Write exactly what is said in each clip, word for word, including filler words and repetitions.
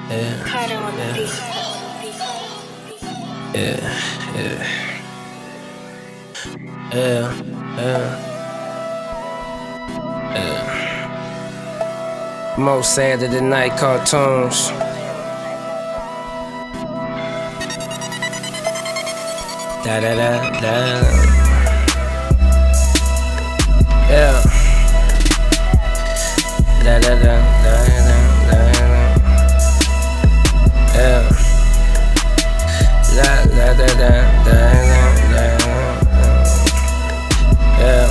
Yeah, yeah, yeah, yeah, yeah, yeah. Most Saturday night cartoons. Da da da da. Yeah. Da da da da da da. Yeah. La la da da da da. Yeah.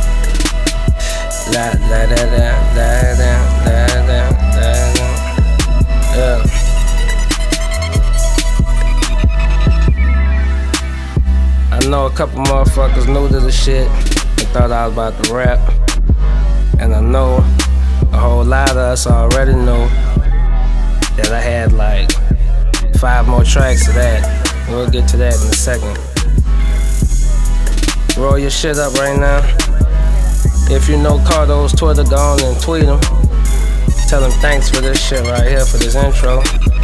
La la da da da da da da da. Yeah. I know a couple motherfuckers new to the shit and thought I was about to rap. And I know a whole lot of us already knew that I had like five more tracks of that. We'll get to that in a second. Roll your shit up right now. If you know Cardo's Twitter, go on and tweet him. Tell him thanks for this shit right here, for this intro.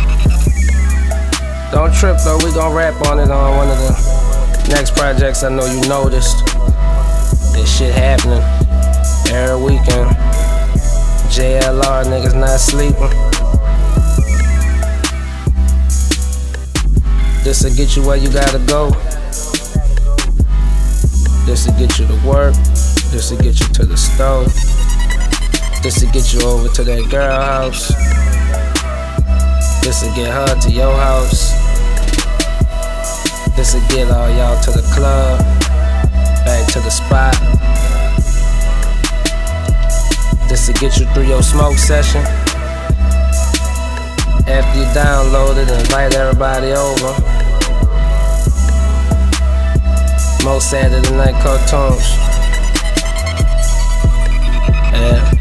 Don't trip though, we gon' rap on it on one of the next projects. I know you noticed this shit happening every weekend. J L R niggas not sleeping. This'll get you where you gotta go. This'll get you to work. This'll get you to the store. This'll get you over to that girl house. This'll get her to your house. This'll get all y'all to the club, back to the spot. This'll get you through your smoke session. After you download it, invite everybody over. Most Saturday night cartoons. Yeah.